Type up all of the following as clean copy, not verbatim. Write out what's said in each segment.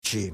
Ricci.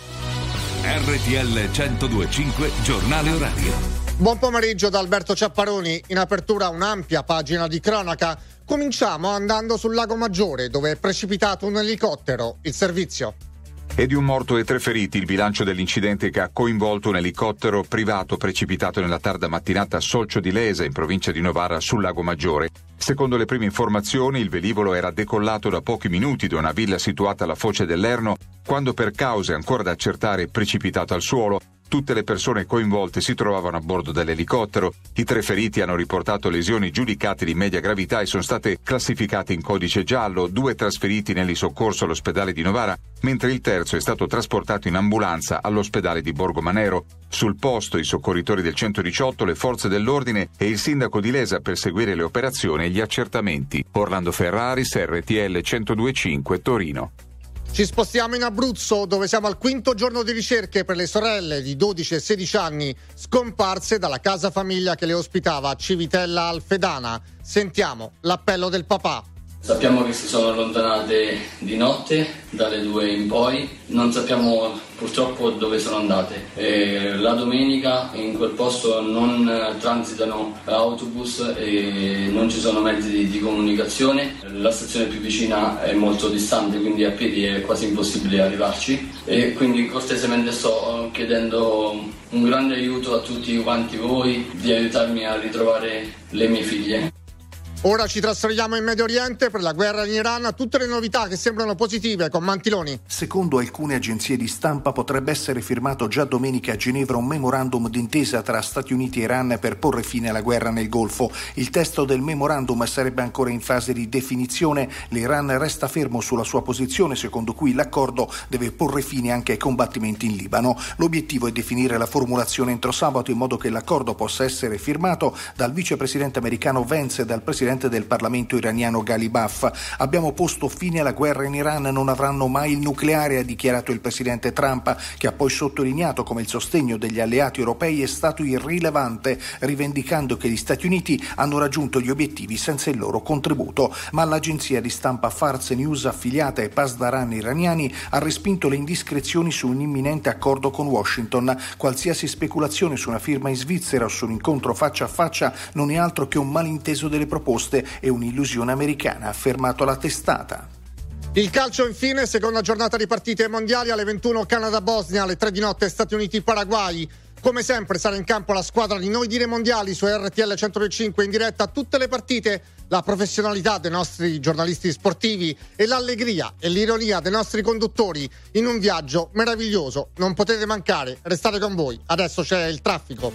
RTL 102.5 Giornale Orario. Buon pomeriggio da Alberto Ciapparoni. In apertura un'ampia pagina di cronaca. Cominciamo andando sul Lago Maggiore, dove è precipitato un elicottero. Il servizio. E di un morto e 3 feriti il bilancio dell'incidente che ha coinvolto un elicottero privato precipitato nella tarda mattinata a Solcio di Lesa, in provincia di Novara, sul Lago Maggiore. Secondo le prime informazioni, il velivolo era decollato da pochi minuti da una villa situata alla foce dell'Erno, quando per cause ancora da accertare è precipitato al suolo. Tutte le persone coinvolte si trovavano a bordo dell'elicottero. I 3 feriti hanno riportato lesioni giudicate di media gravità e sono state classificate in codice giallo, 2 trasferiti nell'soccorso all'ospedale di Novara, mentre il terzo è stato trasportato in ambulanza all'ospedale di Borgo Manero. Sul posto i soccorritori del 118, le forze dell'ordine e il sindaco di Lesa per seguire le operazioni e gli accertamenti. Orlando Ferraris, RTL 102.5 Torino. Ci spostiamo in Abruzzo, dove siamo al 5° giorno di ricerche per le sorelle di 12 e 16 anni scomparse dalla casa famiglia che le ospitava a Civitella Alfedana. Sentiamo l'appello del papà. Sappiamo che si sono allontanate di notte, dalle 2 in poi, non sappiamo purtroppo dove sono andate. La domenica in quel posto non transitano autobus e non ci sono mezzi di comunicazione, la stazione più vicina è molto distante, quindi a piedi è quasi impossibile arrivarci e quindi cortesemente sto chiedendo un grande aiuto a tutti quanti voi di aiutarmi a ritrovare le mie figlie. Ora ci trasferiamo in Medio Oriente per la guerra in Iran, tutte le novità che sembrano positive con Mantiloni. Secondo alcune agenzie di stampa potrebbe essere firmato già domenica a Ginevra un memorandum d'intesa tra Stati Uniti e Iran per porre fine alla guerra nel Golfo. Il testo del memorandum sarebbe ancora in fase di definizione. L'Iran resta fermo sulla sua posizione secondo cui l'accordo deve porre fine anche ai combattimenti in Libano. L'obiettivo è definire la formulazione entro sabato in modo che l'accordo possa essere firmato dal vicepresidente americano Vance e dal presidente del Parlamento iraniano Ghalibaf. Abbiamo posto fine alla guerra in Iran, non avranno mai il nucleare, ha dichiarato il presidente Trump, che ha poi sottolineato come il sostegno degli alleati europei è stato irrilevante, rivendicando che gli Stati Uniti hanno raggiunto gli obiettivi senza il loro contributo. Ma l'agenzia di stampa Fars News, affiliata ai Pasdaran iraniani, ha respinto le indiscrezioni su un imminente accordo con Washington. Qualsiasi speculazione su una firma in Svizzera o su un incontro faccia a faccia non è altro che un malinteso delle proposte e un'illusione americana, ha affermato la testata. Il calcio infine, seconda giornata di partite mondiali, alle 21 Canada-Bosnia, alle 3 di notte Stati Uniti-Paraguay. Come sempre sarà in campo la squadra di Noi Dire Mondiali su RTL 105 in diretta a tutte le partite, la professionalità dei nostri giornalisti sportivi e l'allegria e l'ironia dei nostri conduttori in un viaggio meraviglioso. Non potete mancare, restate con voi, adesso c'è il traffico.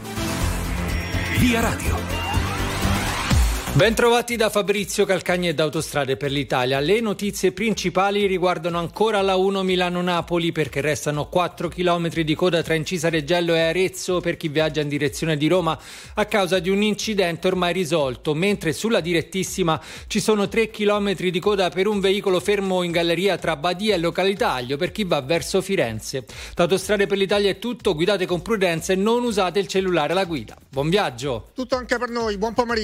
Via Radio. Ben trovati da Fabrizio Calcagni e da Autostrade per l'Italia. Le notizie principali riguardano ancora la 1 Milano-Napoli, perché restano 4 chilometri di coda tra Incisa Reggello e Arezzo per chi viaggia in direzione di Roma a causa di un incidente ormai risolto, mentre sulla direttissima ci sono 3 chilometri di coda per un veicolo fermo in galleria tra Badia e Localitaglio per chi va verso Firenze. Da Autostrade per l'Italia è tutto, guidate con prudenza e non usate il cellulare alla guida. Buon viaggio! Tutto anche per noi, buon pomeriggio.